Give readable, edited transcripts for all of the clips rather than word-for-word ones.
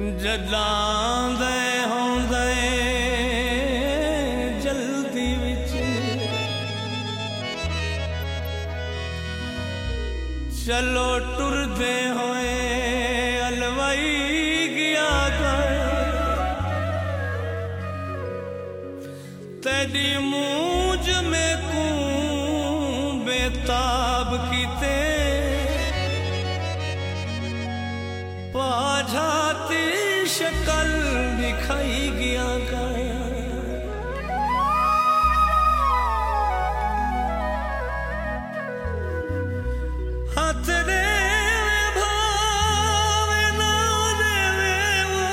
जदां दे होंदे जल्दी विच चलो टुरदे होए अलवाई गया कर तेरी मूंज में कू बेताब कीते पाझाती शक्ल दिखाई गया गया हाथ दे भावे ना देवे वो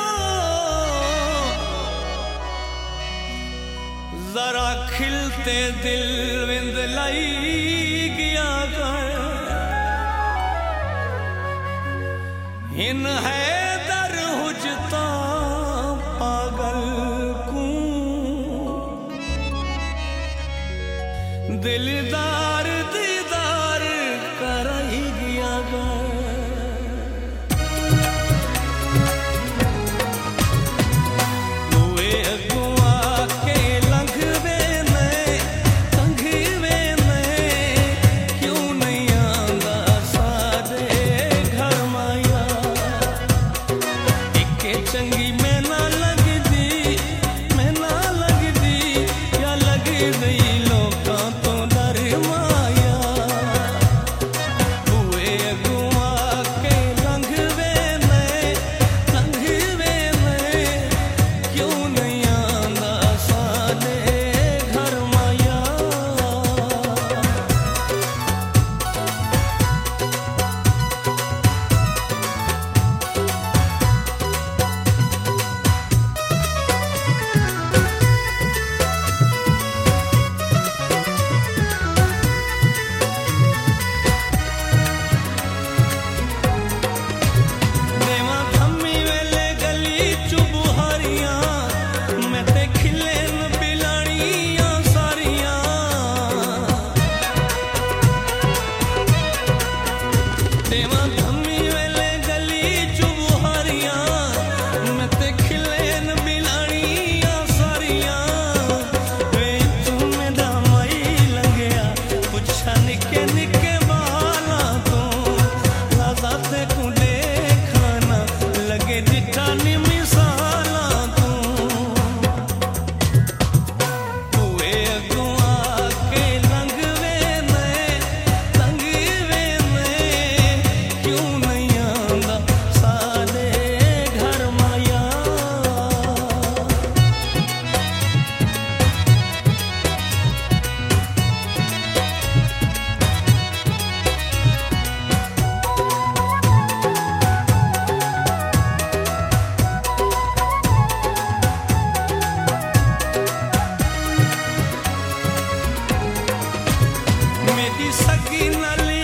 जरा खिलते दिल विंद लाई गया गया इन है दर हुजता पागल को दिलदार दीदार कराई गया हुए अगुआ के लंघवे में संघवे में क्यों नहीं आंदा सारे घर माया चंगी मैं ना लगदी या लग गई लोकां तो डर माया हुए अगुआ के लंघवे में क्यों नहीं आंदा साडे घर माया सगी नाल